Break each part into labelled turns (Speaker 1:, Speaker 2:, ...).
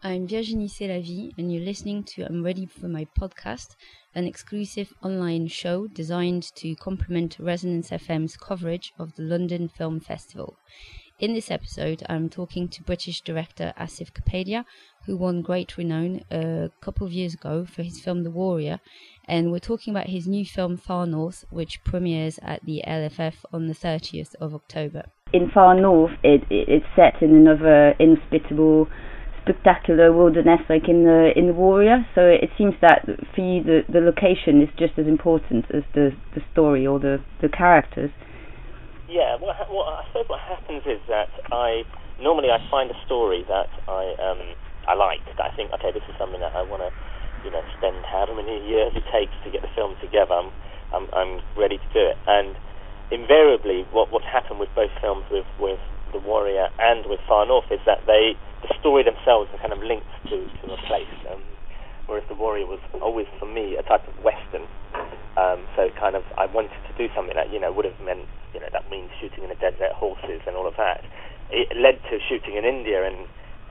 Speaker 1: I'm Virginie Sélavy, and you're listening to I'm Ready for My Podcast, an exclusive online show designed to complement Resonance FM's coverage of the London Film Festival. In this episode, I'm talking to British director Asif Kapadia, who won great renown a couple of years ago for his film The Warrior, and we're talking about his new film Far North, which premieres at the LFF on the 30th of October.
Speaker 2: In Far North, it's set in another inhospitable, spectacular wilderness like in the Warrior, so it seems that for you the location is just as important as the story or the characters.
Speaker 3: Yeah, I suppose what happens is that I find a story that I like, that I think, okay, this is something that I want to spend however many years it takes to get the film together. I'm ready to do it, and invariably what's happened with both films, with The Warrior and with Far North, is that the story themselves are kind of linked to a place, whereas The Warrior was always, for me, a type of Western. So kind of, I wanted to do something that, would have meant, that means shooting in the desert, horses and all of that. It led to shooting in India and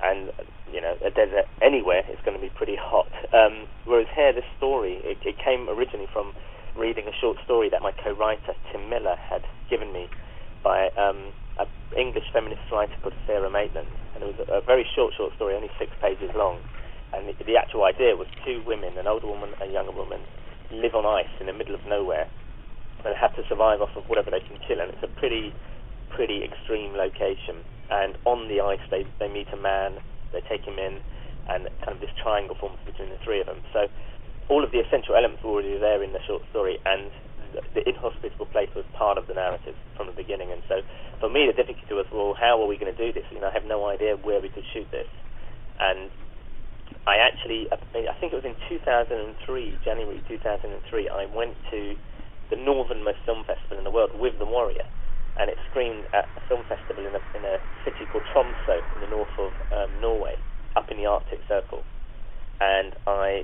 Speaker 3: a desert anywhere is going to be pretty hot. Whereas here, this story, it came originally from reading a short story that my co-writer, Tim Miller, had given me by an English feminist writer called Sarah Maitland. And it was a very short story, only 6 pages long. And the actual idea was 2 women, an older woman and a younger woman, live on ice in the middle of nowhere and have to survive off of whatever they can kill. And it's a pretty extreme location. And on the ice, they meet a man, they take him in, and kind of this triangle forms between the 3 of them. So all of the essential elements were already there in the short story, and the inhospitable place was part of the narrative from the beginning. And so for me, the difficulty was, well, how are we going to do this? I have no idea where we could shoot this. And I think it was in 2003, January 2003, I went to the northernmost film festival in the world with The Warrior, and it screened at a film festival in a city called Tromsø in the north of Norway, up in the Arctic Circle. And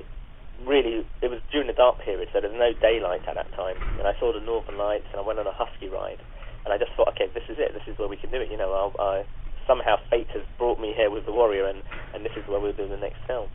Speaker 3: it was during the dark period, so there was no daylight at that time, and I saw the northern lights, and I went on a husky ride, and I just thought, okay, this is it, this is where we can do it. Somehow fate has brought me here with The Warrior, and this is where we'll do the next film.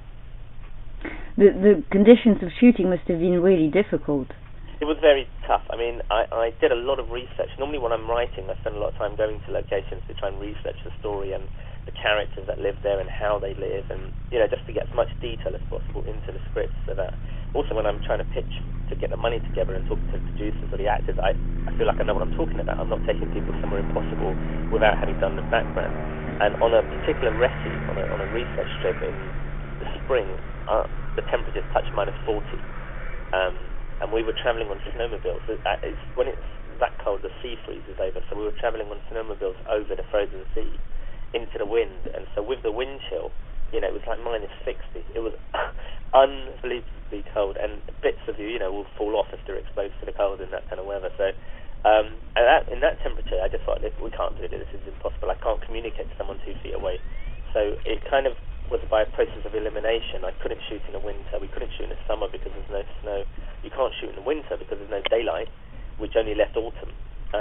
Speaker 2: The conditions of shooting must have been really difficult.
Speaker 3: It was very tough. I did a lot of research. Normally when I'm writing, I spend a lot of time going to locations to try and research the story and the characters that live there and how they live, and just to get as much detail as possible into the script, so that also when I'm trying to pitch to get the money together and talk to the producers or the actors, I feel like I know what I'm talking about. I'm not taking people somewhere impossible without having done the background. And on a particular recce, on a research trip in the spring, the temperatures touched -40, and we were travelling on snowmobiles. When it's that cold, the sea freezes over, so we were travelling on snowmobiles over the frozen sea into the wind, and so with the wind chill, it was like -60. It was unbelievably cold, and bits of you, will fall off if they're exposed to the cold in that kind of weather. So, in that temperature, I just thought, we can't do this. This is impossible. I can't communicate to someone 2 feet away. So it kind of was by a process of elimination. I couldn't shoot in the winter. We couldn't shoot in the summer because there's no snow. You can't shoot in the winter because there's no daylight, which only left autumn.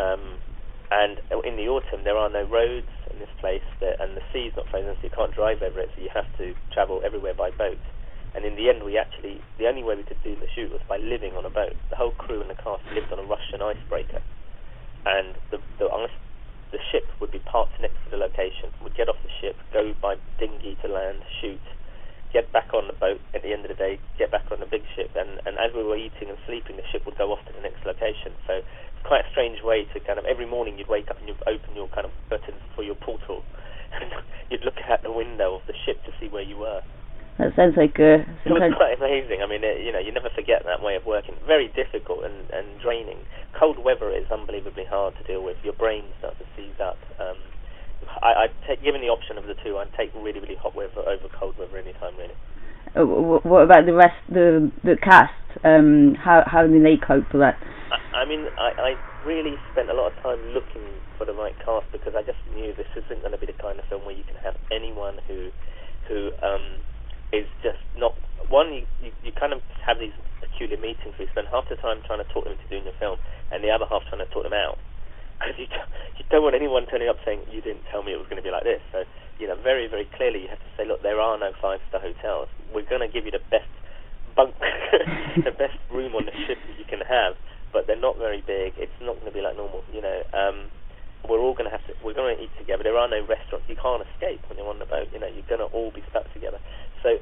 Speaker 3: And in the autumn, there are no roads in this place, and the sea's not frozen, so you can't drive over it, so you have to travel everywhere by boat. And in the end, the only way we could do the shoot was by living on a boat. The whole crew and the cast lived on a Russian icebreaker, and the ship would be parked next to the location. We'd get off the ship, go by dinghy to land, shoot, get back on the boat at the end of the day, get back on the big ship, and as we were eating and sleeping, the ship would go off to the next location. So it's quite a strange way to kind of, every morning you'd wake up and you'd open your kind of buttons for your portal, and you'd look out the window of the ship to see where you were.
Speaker 2: That sounds like
Speaker 3: it was quite amazing. You never forget that way of working. Very difficult and draining. Cold weather is unbelievably hard to deal with. Your brain starts to seize up. Given the option of the two, I'd take really, really hot weather over cold weather any time, really.
Speaker 2: What about the rest, the cast? How did they cope with that?
Speaker 3: I really spent a lot of time looking for the right cast, because I just knew this isn't going to be the kind of film where you can have anyone who is just not one. You kind of have these peculiar meetings where you spend half the time trying to talk them into doing the film, and the other half trying to talk them out. because you don't want anyone turning up saying, you didn't tell me it was going to be like this. So, very, very clearly you have to say, look, there are no 5-star hotels. We're going to give you the best bunk, the best room on the ship that you can have, but they're not very big. It's not going to be like normal, we're all going to we're going to eat together. There are no restaurants. You can't escape when you're on the boat. You're going to all be stuck together. So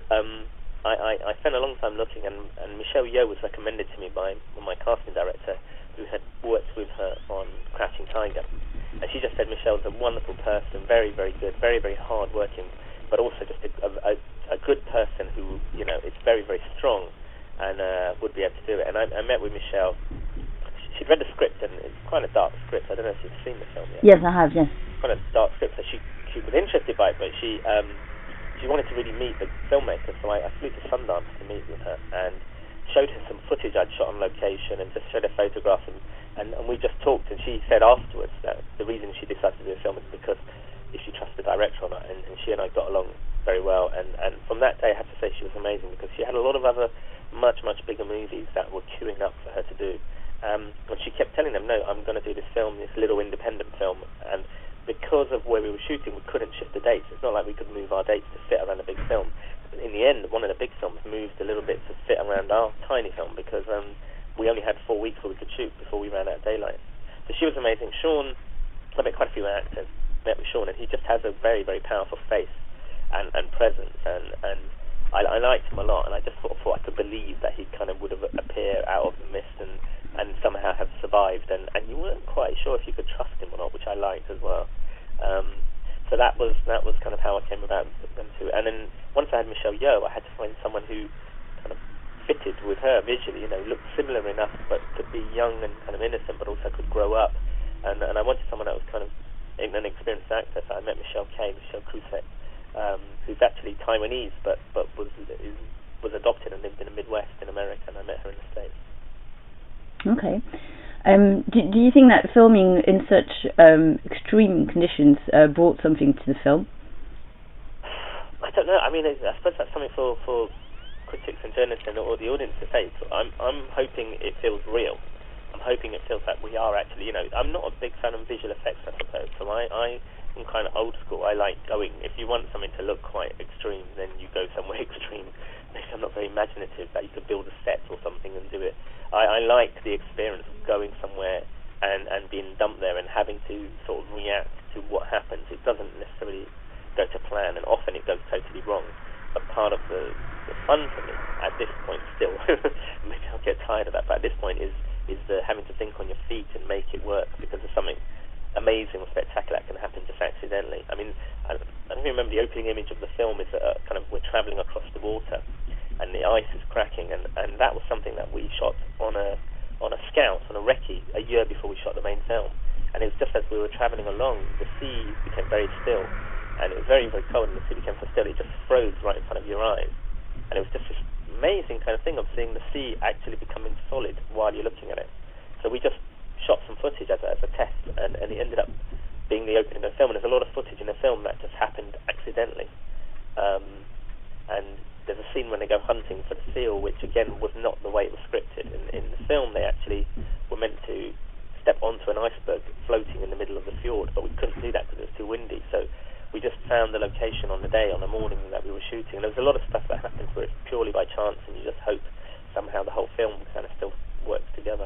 Speaker 3: I spent a long time looking, and Michelle Yeoh was recommended to me by my casting director, who had worked with her on Crouching Tiger. And she just said Michelle's a wonderful person, very, very good, very, very hard working, but also just a good person who, is very, very strong and would be able to do it. And I met with Michelle. She'd read the script, and it's quite a dark script. I don't know if you've seen the film yet.
Speaker 2: Yes, I have, yes.
Speaker 3: Quite a dark script, so she was interested by it, but she wanted to really meet the filmmaker, so I flew to Sundance to meet with her and showed her some footage I'd shot on location and just showed her photographs, and we just talked, and she said afterwards that the reason she decided to do a film is because if she trusts the director or not, and she and I got along very well, and from that day I have to say she was amazing, because she had a lot of other much, much bigger movies that were queuing up for her to do. And she kept telling them, no, I'm going to do this film, this little independent film. And because of where we were shooting, we couldn't shift the dates. It's not like we could move our dates to fit around a big film. But in the end, one of the big films moved a little bit to fit around our tiny film, because we only had 4 weeks where we could shoot before we ran out of daylight. So she was amazing. Sean, I met quite a few actors, met with Sean, and he just has a very, very powerful face and presence. And I liked him a lot, and I just thought I could believe that he kind of would have appeared out of the mist and somehow have survived, and you weren't quite sure if you could trust him or not, which I liked as well. So that was kind of how I came about them two. And then once I had Michelle Yeoh, I had to find someone who kind of fitted with her visually, looked similar enough but could be young and kind of innocent, but also could grow up. And I wanted someone that was kind of an experienced actor. So I met Michelle Krusek, who's actually Taiwanese, but was adopted and lived in the Midwest in America, and I met her in the States.
Speaker 2: Okay. Do you think that filming in such extreme conditions brought something to the film?
Speaker 3: I don't know. I mean, I suppose that's something for critics and journalists and or the audience to say. So I'm hoping it feels real. I'm hoping it feels like we are actually, I'm not a big fan of visual effects, I suppose. So I'm kind of old school. I like going, if you want something to look quite extreme, then you go somewhere extreme. Maybe I'm not very imaginative, that you could build a set or something and do it. I like the experience of going somewhere and being dumped there and having to sort of react to what happens. It doesn't necessarily go to plan, and often it goes totally wrong. But part of the fun for me at this point still, maybe I'll get tired of that, but at this point is the having to think on your feet and make it work, because there's something amazing or spectacular that can happen just accidentally. I mean, I don't remember the opening image of the film is kind of we're travelling across the water and the ice is cracking, and that was something that we shot on a scout, on a recce, a year before we shot the main film. And it was just as we were travelling along, the sea became very still, and it was very, very cold, and the sea became so still, it just froze right in front of your eyes. And it was just this amazing kind of thing of seeing the sea actually becoming solid while you're looking at it. So we just shot some footage as a test, and it ended up being the opening of the film. And there's a lot of footage in the film that just happened accidentally. And there's a scene when they go hunting for the seal, which again was not the way it was scripted. In the film, they actually were meant to step onto an iceberg floating in the middle of the fjord, but we couldn't do that because it was too windy. So we just found the location on the day, on the morning that we were shooting. And there was a lot of stuff that happens where it's purely by chance, and you just hope somehow the whole film kind of still works together.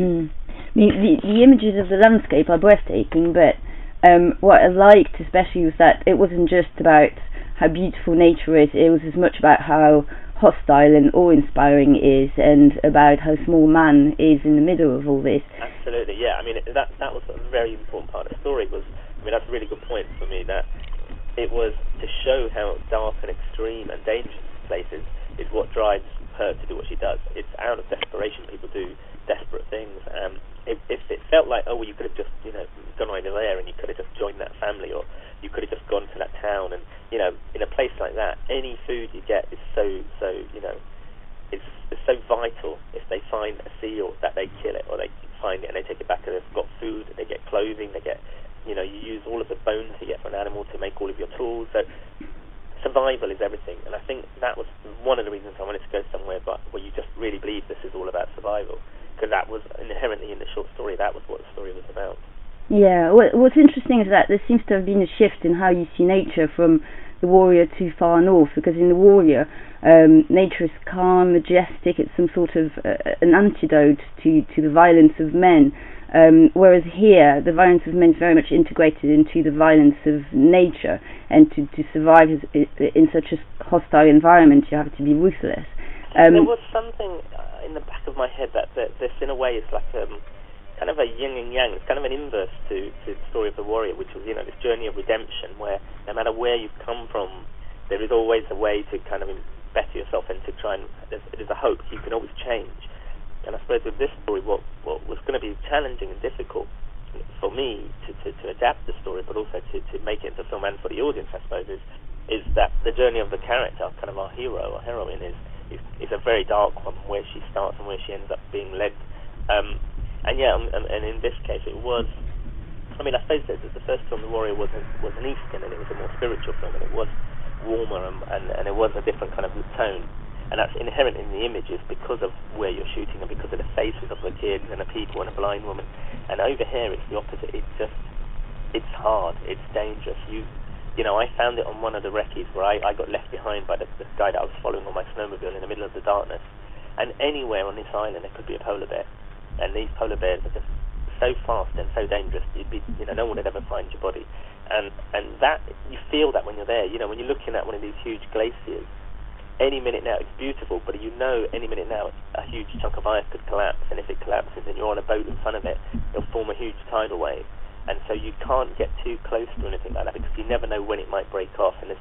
Speaker 2: The images of the landscape are breathtaking, but what I liked especially was that it wasn't just about how beautiful nature is, it was as much about how hostile and awe-inspiring it is, and about how small man is in the middle of all this.
Speaker 3: Absolutely, yeah. I mean, that was a very important part of the story. That's a really good point for me, that it was to show how dark and extreme and dangerous places is what drives her to do what she does. It's out of desperation people do desperate things. If it felt like, oh, well, you could have just, gone over there and you could have just joined that family, or you could have just gone to that town, and, in a place like that, any food you get is so it's so vital. If they find a seal, that they kill it, or they find it and they take it back, and they've got food, they get clothing, they get, you use all of the bones you get from an animal to make all of your tools. So survival is everything, and I think that was one of the reasons I wanted to go somewhere where you just really believe this is all about survival, because that was inherently in the short story, that was what the story was about.
Speaker 2: Yeah, what's interesting is that there seems to have been a shift in how you see nature from the Warrior to Far North, because in the Warrior, nature is calm, majestic, it's some sort of an antidote to the violence of men, whereas here, the violence of men is very much integrated into the violence of nature, and to survive in such a hostile environment, you have to be ruthless.
Speaker 3: There was something in the back of my head that this, in a way, is like kind of a yin and yang. It's kind of an inverse to the story of the Warrior, which was, this journey of redemption, where no matter where you've come from, there is always a way to kind of better yourself and to try and there's a hope. You can always change. And I suppose with this story, what was going to be challenging and difficult for me to adapt the story, but also to make it into film and for the audience, I suppose, is that the journey of the character, kind of our hero or heroine, is a very dark one, where she starts and where she ends up being led. And in this case, it was. I mean, I suppose that the first film, The Warrior, was an Eastern, and it was a more spiritual film, and it was warmer, and it was a different kind of tone. And that's inherent in the images because of where you're shooting and because of the faces of the kids and the people and a blind woman. And over here, it's the opposite. It's hard. It's dangerous. I found it on one of the recce's where I got left behind by the guy that I was following on my snowmobile in the middle of the darkness. And anywhere on this island, there could be a polar bear. And these polar bears are just so fast and so dangerous. No one would ever find your body. And that, you feel that when you're there. When you're looking at one of these huge glaciers, any minute now it's beautiful, but any minute now a huge chunk of ice could collapse, and if it collapses and you're on a boat in front of it, it'll form a huge tidal wave. And so you can't get too close to anything like that, because you never know when it might break off. And it's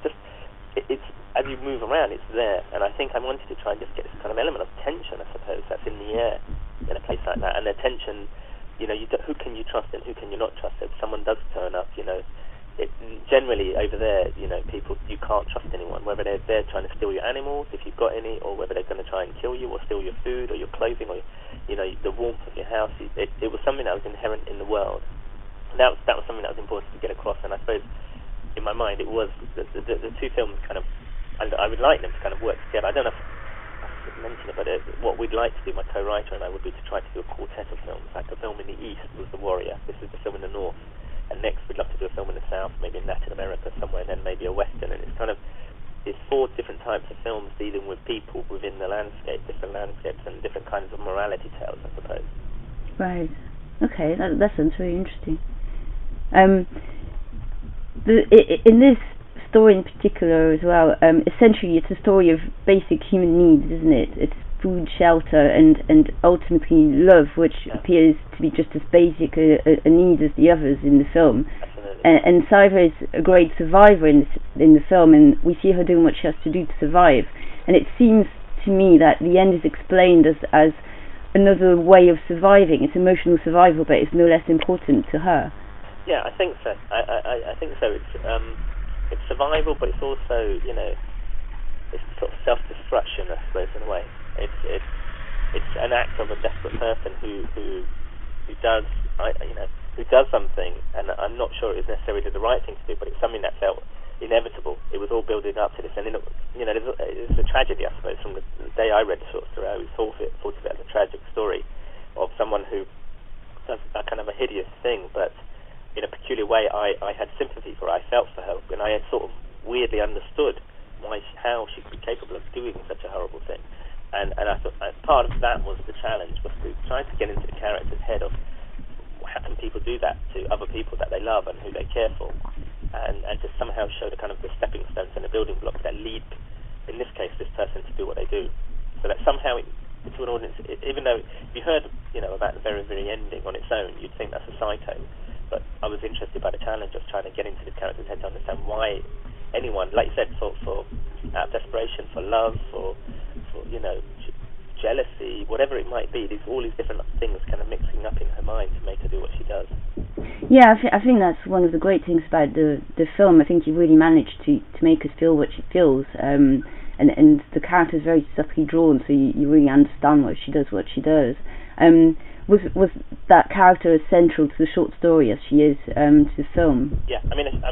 Speaker 3: as you move around, it's there. And I think I wanted to try and just get this kind of element of tension, I suppose, that's in the air in a place like that. And the tension, who can you trust and who can you not trust? If someone does turn up, generally over there, people, you can't trust anyone, whether they're trying to steal your animals, if you've got any, or whether they're going to try and kill you or steal your food or your clothing or, the warmth of your house. It was something that was inherent in the world. That was something that was important to get across, and I suppose in my mind it was the two films kind of, I would like them to kind of work together. I don't know if I mentioned it, but what we'd like to do, my co-writer and I, would be to try to do a quartet of films. Like the film in the East was The Warrior, this is the film in the North, and next we'd love to do a film in the South, maybe in Latin America somewhere, and then maybe a Western. And it's 4 different types of films dealing with people within the landscape, different landscapes and different kinds of morality tales, I suppose.
Speaker 2: Right. Okay, that sounds very interesting. In this story in particular as well, essentially it's a story of basic human needs, isn't it? It's food, shelter, and ultimately love, which appears to be just as basic a need as the others in the film. And Saiva is a great survivor in the film, and we see her doing what she has to do to survive. And it seems to me that the end is explained as another way of surviving. It's emotional survival, but it's no less important to her.
Speaker 3: Yeah, I think so. I think so. It's survival, but it's also, it's sort of self-destruction, I suppose, in a way. It's an act of a desperate person who does something, and I'm not sure it was necessarily the right thing to do, but it's something that felt inevitable. It was all building up to this, and it's a tragedy, I suppose. From the day I read the short story, I always thought of it as a tragic story of someone who does a kind of a hideous thing, but in a peculiar way, I had sympathy for her. I felt for her, and I had sort of weirdly understood how she could be capable of doing such a horrible thing. And I thought part of that was the challenge, was to try to get into the character's head of how can people do that to other people that they love and who they care for, and to somehow show the kind of the stepping stones and the building blocks that lead, in this case, this person to do what they do. So that somehow, to an audience, even though if you heard, about the very, very ending on its own, you'd think that's a psycho. But I was interested by the challenge of trying to get into the character's head to understand why anyone, like you said, for out of desperation, for love, for jealousy, whatever it might be, all these different things kind of mixing up in her mind to make her do what she does.
Speaker 2: Yeah, I think that's one of the great things about the film. I think you really managed to make us feel what she feels, and the character is very subtly drawn, so you really understand why she does what she does. Was that character as central to the short story as she is to the film?
Speaker 3: Yeah,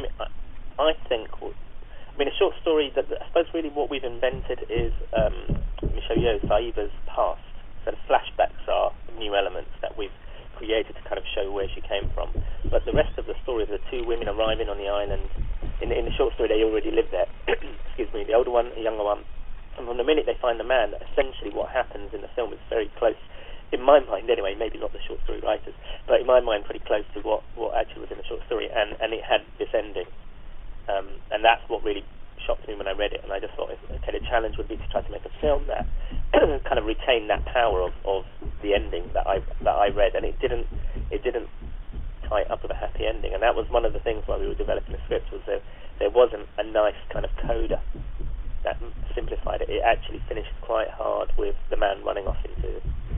Speaker 3: I think. A short story that I suppose really what we've invented is Michelle Yeoh, Saiva's past. So the flashbacks are new elements that we've created to kind of show where she came from. But the rest of the story, the two women arriving on the island, in the short story they already lived there, excuse me, the older one, the younger one, and from the minute they find the man, essentially what happens in the film is very close, in my mind anyway, maybe not the short story writers, but in my mind pretty close to what actually was in the short story, and it had this ending. And that's what really shocked me when I read it, and I just thought, okay, the challenge would be to try to make a film that kind of retained that power of the ending that I read, and it didn't tie it up with a happy ending, and that was one of the things while we were developing the script, was there wasn't a nice kind of coda that simplified it. It actually finished quite hard with the man running off into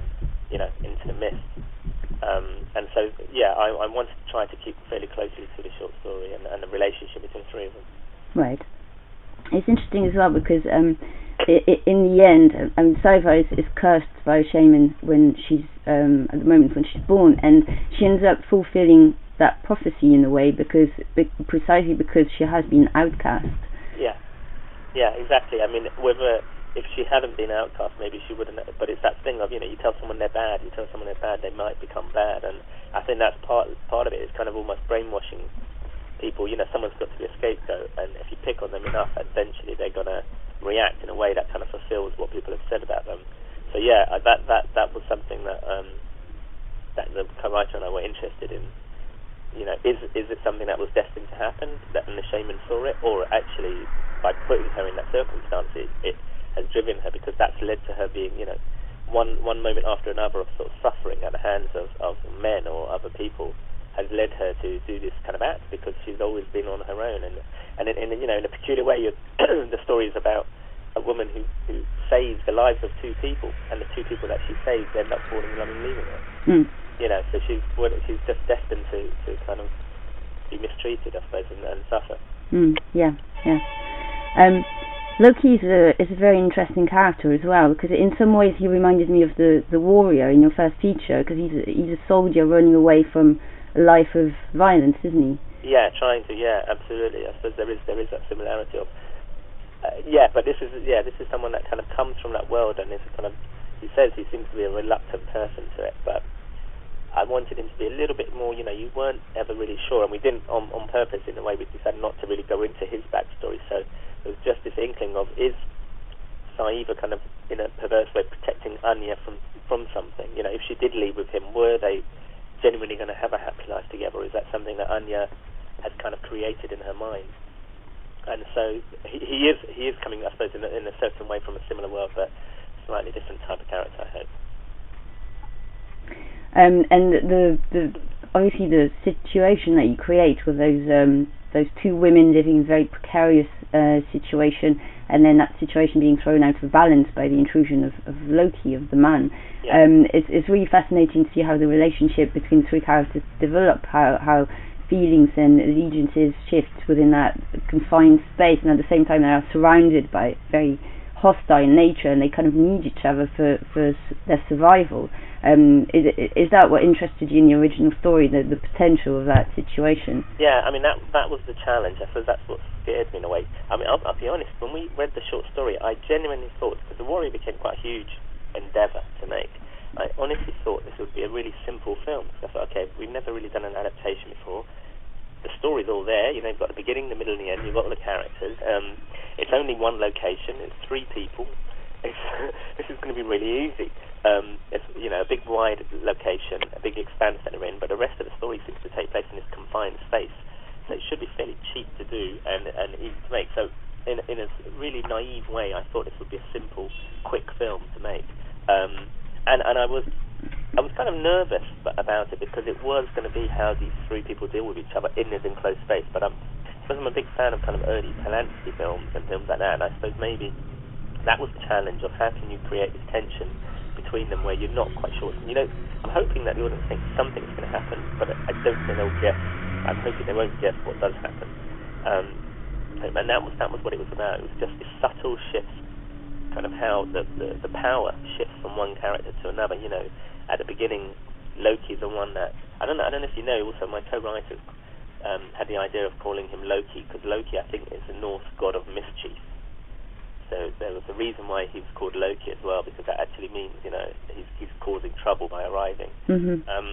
Speaker 3: the mist. And so, yeah, I wanted to try to keep fairly closely to the short story and the relationship between the three of them.
Speaker 2: Right. It's interesting as well because in the end, Saeva is cursed by a shaman when she's at the moment when she's born, and she ends up fulfilling that prophecy in a way precisely because she has been outcast.
Speaker 3: Yeah, exactly. I mean, if she hadn't been outcast, maybe she wouldn't. But it's that thing of, you tell someone they're bad, they might become bad, and I think that's part of it. It's kind of almost brainwashing people. Someone's got to be a scapegoat, and if you pick on them enough, eventually they're going to react in a way that kind of fulfills what people have said about them. So yeah, that was something that the co-writer and I were interested in. Is it something that was destined to happen, and the shaman saw it, or actually by putting her in that circumstance, it has driven her, because that's led to her being, one moment after another of sort of suffering at the hands of men or other people, has led her to do this kind of act, because she's always been on her own, and in a peculiar way, the story is about a woman who saves the lives of two people, and the two people that she saves end up falling in love and leaving her. So she's just destined to kind of be mistreated, I suppose, and suffer.
Speaker 2: Yeah. Loki is a very interesting character as well, because in some ways he reminded me of the warrior in your first feature, because he's a soldier running away from a life of violence, isn't he? Yeah,
Speaker 3: trying to. Yeah, absolutely. I suppose there is that similarity of. But this is someone that kind of comes from that world, and he says he seems to be a reluctant person to it, but I wanted him to be a little bit more, you weren't ever really sure, and we didn't on purpose, in a way, we decided not to really go into his backstory, so there was just this inkling of, is Saeva kind of, in a perverse way, protecting Anya from something? If she did leave with him, were they genuinely going to have a happy life together, or is that something that Anya had kind of created in her mind? And so he is coming, I suppose, in a certain way from a similar world, but slightly different type of character, I hope.
Speaker 2: And obviously the situation that you create with those two women living in a very precarious situation, and then that situation being thrown out of balance by the intrusion of Loki, of the man. Yeah. It's really fascinating to see how the relationship between the three characters develop, how feelings and allegiances shift within that confined space, and at the same time they are surrounded by very hostile nature, and they kind of need each other for their survival. Is that what interested you in the original story, the potential of that situation?
Speaker 3: Yeah, I mean, that was the challenge. I suppose that's what scared me in a way. I mean, I'll be honest, when we read the short story, I genuinely thought, because The Warrior became quite a huge endeavour to make, I honestly thought this would be a really simple film. So I thought, okay, we've never really done an adaptation before. The story's all there, you've got the beginning, the middle and the end, you've got all the characters. It's only one location, it's three people. This is going to be really easy. It's a big wide location, a big expanse that they're in, but the rest of the story seems to take place in this confined space. So it should be fairly cheap to do and easy to make. So in a really naive way, I thought this would be a simple, quick film to make. And I was kind of nervous about it, because it was going to be how these three people deal with each other in this enclosed space. But I'm a big fan of kind of early Polanski films and films like that, and I suppose maybe that was the challenge of how can you create this tension between them where you're not quite sure. I'm hoping that the audience thinks something's going to happen, but I don't think they'll guess. I'm hoping they won't guess what does happen. And that was what it was about. It was just this subtle shift, kind of how the power shifts from one character to another. At the beginning, Loki's the one that I don't know if you know. Also, my co-writers had the idea of calling him Loki, because Loki, I think, is the Norse god of mischief. So there was a reason why he was called Loki as well, because that actually means he's causing trouble by arriving. Mm-hmm.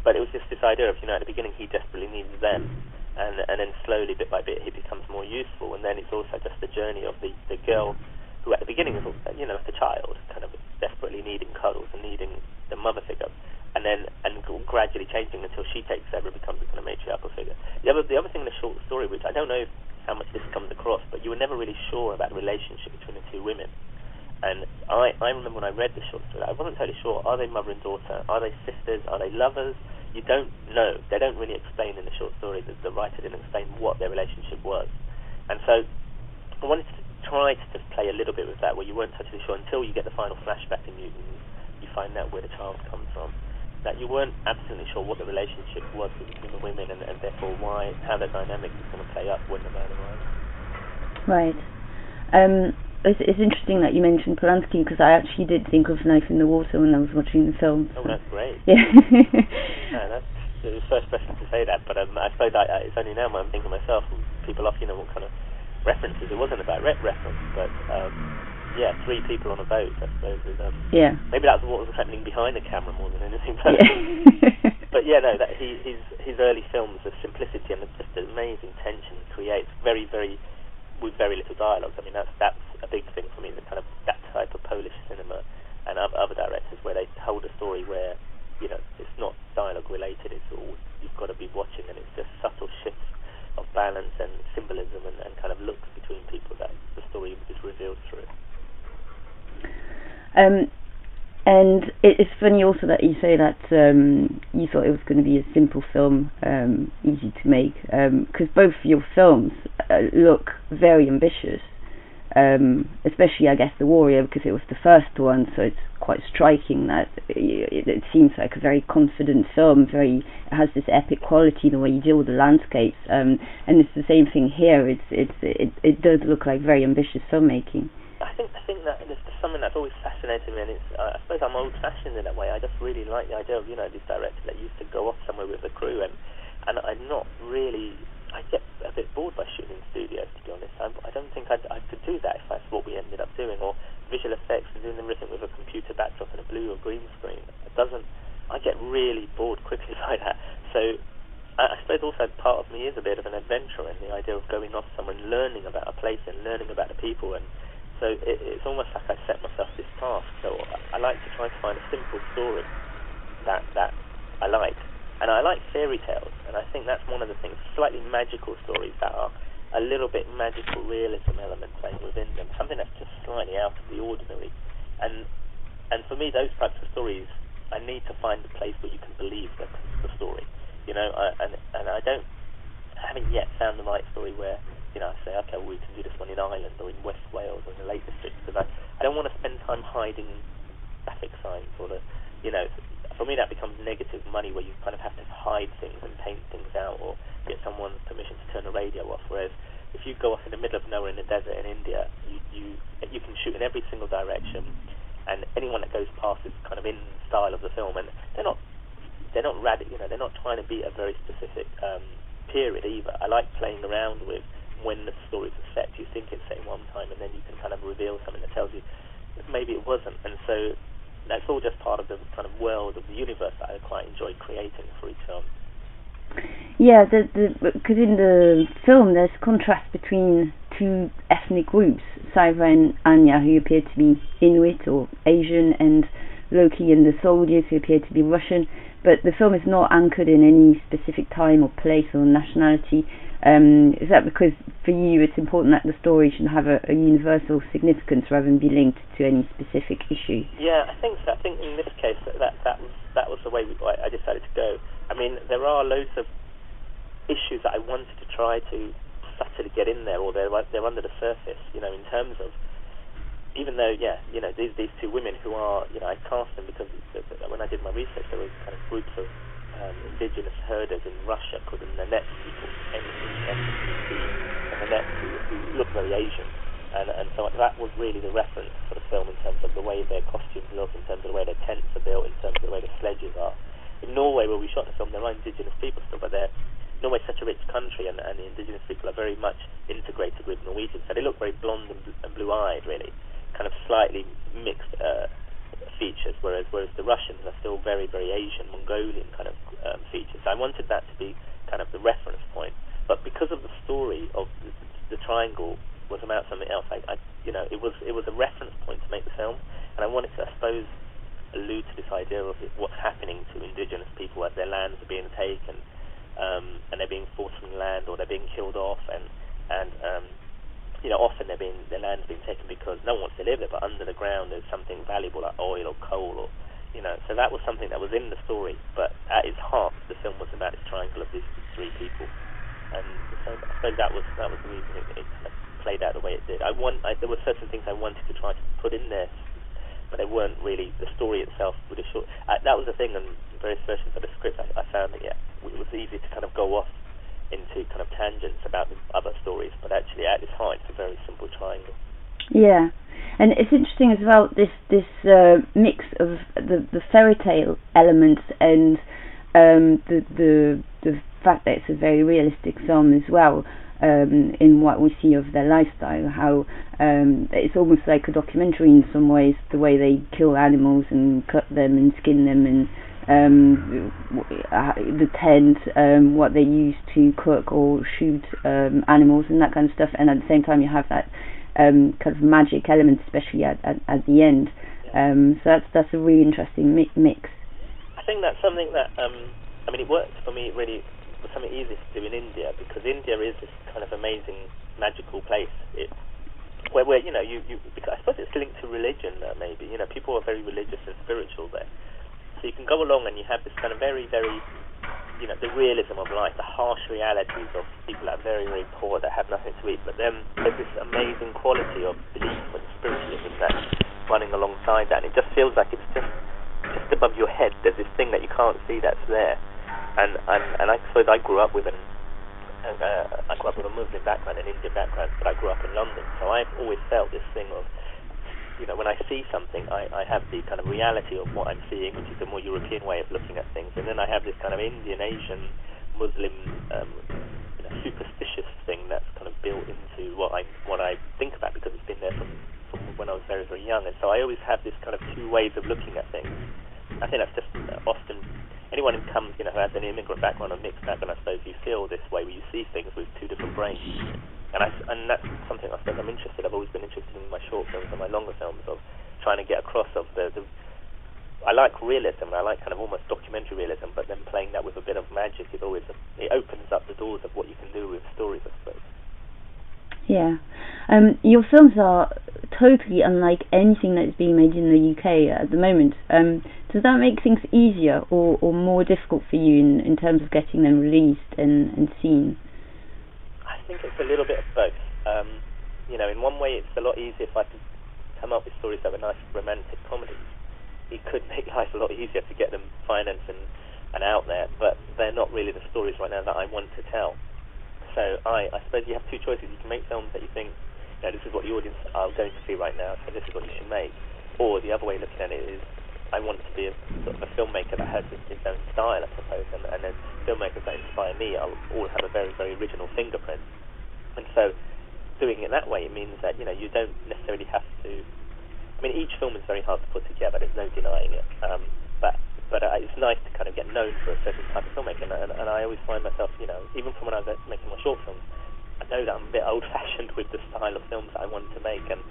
Speaker 3: But it was just this idea of, at the beginning he desperately needs them, and then slowly, bit by bit, he becomes more useful. And then it's also just the journey of the girl, who at the beginning is, like a child, kind of desperately needing cuddles and needing the mother figure, and gradually changing until she takes over and becomes a kind of matriarchal figure. The other thing in the short story, which I don't know how much this comes across, but you were never really sure about the relationship between the two women. And I remember when I read the short story, I wasn't totally sure, are they mother and daughter? Are they sisters? Are they lovers? You don't know. They don't really explain in the short story. The writer didn't explain what their relationship was. And so I wanted to try to just play a little bit with that, where you weren't totally sure until you get the final flashback and you find out where the child comes from, that you weren't absolutely sure what the relationship was between the women, and therefore how the dynamic was going to play up when the man arrived.
Speaker 2: Right. It's interesting that you mentioned Polanski, because I actually did think of Knife in the Water when I was watching the film.
Speaker 3: Oh, that's great.
Speaker 2: Yeah.
Speaker 3: That's the first person to say that, but I suppose it's only now I'm thinking myself, people often what kind of references. It wasn't a direct reference, but three people on a boat, I suppose. Maybe that's what was happening behind the camera more than anything. But that his early films, the simplicity and just the amazing tension he creates, very, very, with very little dialogue. I mean, that's a big thing for me, the kind of that type of Polish cinema and other directors where they hold a story where it's not dialogue related. It's all you've got to be watching, and it's just subtle shifts of balance and symbolism and kind of looks between people that the story is revealed through.
Speaker 2: And it's funny also that you say that you thought it was going to be a simple film, easy to make, because both your films look very ambitious, especially, I guess, The Warrior, because it was the first one, so it's quite striking that it seems like a very confident film, it has this epic quality, the way you deal with the landscapes, and it's the same thing here. It does look like very ambitious filmmaking.
Speaker 3: I think that there's something that's always fascinated me, and it's I suppose I'm old-fashioned in that way. I just really like the idea of these directors that used to go off somewhere with the crew, and I'm not really. I get a bit bored by shooting in studios, to be honest. I don't think I could do that if that's what we ended up doing, or visual effects and doing everything with a computer backdrop and a blue or green screen. I get really bored quickly by that. So I suppose also part of me is a bit of an adventurer in the idea of going off somewhere and learning about a place and learning about the people, and so it's almost like I set myself this task. So I like to try to find a simple story that I like. And I like fairy tales, and I think that's one of the things, slightly magical stories that are a little bit magical realism element playing within them, something that's just slightly out of the ordinary. And for me, those types of stories, I need to find a place where you can believe the story. And I haven't yet found the right story where I say, okay, well, we can do this one in Ireland or in West Wales or in the Lake District, because I don't want to spend time hiding traffic signs or for me that becomes negative money, where you kind of have to hide things and paint things out or get someone's permission to turn the radio off. Whereas if you go off in the middle of nowhere in the desert in India, you can shoot in every single direction, and anyone that goes past is kind of in style of the film, and they're not radical, they're not trying to be a very specific period either. I like playing around with when the stories are set. You think it's set one time, and then you can kind of reveal something that tells you maybe it wasn't. And so that's all just part of the kind of world, of the universe that I quite enjoy creating for each film.
Speaker 2: Yeah, because in the film there's contrast between two ethnic groups, Saiva and Anya, who appear to be Inuit or Asian, and Loki and the soldiers, who appear to be Russian. But the film is not anchored in any specific time or place or nationality. Is that because for you it's important that the story should have a universal significance rather than be linked to any specific issue?
Speaker 3: Yeah, I think so. I think in this case that was the way I decided to go. I mean, there are loads of issues that I wanted to try to subtly get in there, or they're under the surface, in terms of, even though, these two women who are, I cast them because when I did my research, there were kind of groups of indigenous herders in Russia called the Nenets people, and Nenets who look very Asian, and so that was really the reference for the film in terms of the way their costumes look, in terms of the way their tents are built, in terms of the way the sledges are. In Norway, where we shot the film, there are indigenous people still, but Norway's such a rich country, and the indigenous people are very much integrated with Norwegians, so they look very blonde and blue-eyed, really, kind of slightly mixed features, whereas the Russians are still very, very Asian, Mongolian kind of features. So I wanted that to be kind of the reference point. But because of the story of the triangle was about something else, it was a reference point to make the film, and I wanted to, I suppose, allude to this idea of what's happening to indigenous people as their lands are being taken, and they're being forced from land, or they're being killed off, and often their land's being taken because no one wants to live there, but under the ground there's something valuable like oil or coal, or so that was something that was in the story, but at its heart the film was about this triangle of these three people, and so I suppose that was the reason it kind of played out the way it did. There were certain things I wanted to try to put in there, but they weren't really the story itself. That was the thing, and various versions of the script I found that it was easy to kind of go off into kind of tangents about the other stories, but actually at its heart it's a very simple triangle.
Speaker 2: Yeah, and it's interesting as well, this mix of the fairy tale elements and the fact that it's a very realistic film as well, in what we see of their lifestyle, how it's almost like a documentary in some ways, the way they kill animals and cut them and skin them, and the tent, what they use to cook or shoot animals and that kind of stuff, and at the same time you have that kind of magic element, especially at the end. So that's a really interesting mix.
Speaker 3: I think that's something that it worked for me. It really was something easy to do in India, because India is this kind of amazing magical place. Where because I suppose it's linked to religion, maybe. People are very religious and spiritual there. So you can go along and you have this kind of very, very, the realism of life, the harsh realities of people that are very, very poor, that have nothing to eat. But then there's this amazing quality of belief and spiritualism that's running alongside that. And it just feels like it's just above your head. There's this thing that you can't see that's there. And I suppose I grew up with a Muslim background, an Indian background, but I grew up in London. So I've always felt this thing of, when I see something, I have the kind of reality of what I'm seeing, which is a more European way of looking at things, and then I have this kind of Indian, Asian, Muslim, superstitious thing that's kind of built into what I think about, because it's been there from when I was very, very young, and so I always have this kind of two ways of looking at things. I think that's just often anyone who comes, who has an immigrant background or mixed background, I suppose you feel this way, where you see things with two different brains. And that's something I suppose I'm interested. I've always been interested in my short films and my longer films, of trying to get across of I like realism, I like kind of almost documentary realism, but then playing that with a bit of magic it opens up the doors of what you can do with stories, I suppose.
Speaker 2: Yeah. Your films are totally unlike anything that's being made in the UK at the moment. Does that make things easier or more difficult for you in terms of getting them released and seen?
Speaker 3: I think it's a little bit of both. In one way it's a lot easier if I could come up with stories that were nice romantic comedies. It could make life a lot easier to get them financed and out there, but they're not really the stories right now that I want to tell. So I suppose you have two choices. You can make films that you think, this is what the audience are going to see right now, so this is what you should make. Or the other way of looking at it is, I want to be a sort of a filmmaker that has its own style, I suppose, and then filmmakers that inspire me all have a very, very original fingerprint. And so doing it that way, it means that, you don't necessarily have to... each film is very hard to put together, there's no denying it. But it's nice to kind of get known for a certain type of filmmaking, and I always find myself, even from when I was making my short films, I know that I'm a bit old-fashioned with the style of films that I want to make, and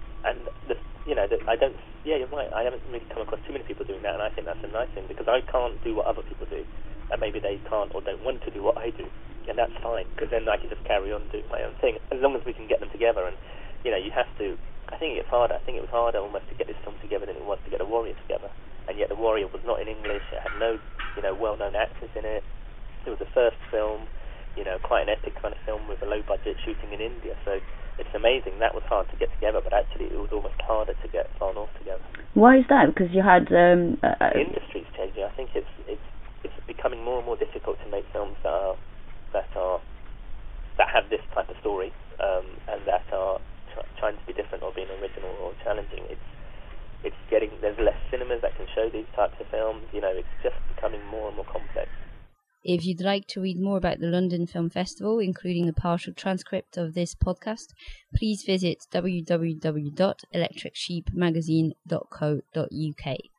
Speaker 3: I don't, you're right, I haven't really come across too many people doing that, and I think that's a nice thing, because I can't do what other people do, and maybe they can't or don't want to do what I do, and that's fine, because then I can just carry on doing my own thing, as long as we can get them together. And you have to, I think it gets harder. I think it was harder almost to get this film together than it was to get The Warrior together, and yet The Warrior was not in English, it had no well-known actors in it, it was the first film, quite an epic kind of film with a low budget shooting in India, so it's amazing. That was hard to get together, but actually it was almost harder to get Far North together.
Speaker 2: Why is that? Because you had
Speaker 3: the industry's changing. I think it's becoming more and more difficult to make films that have this type of story, and that are trying to be different or being original or challenging. There's less cinemas that can show these types of films. It's just becoming more and more complex.
Speaker 1: If you'd like to read more about the London Film Festival, including a partial transcript of this podcast, please visit www.electricsheepmagazine.co.uk.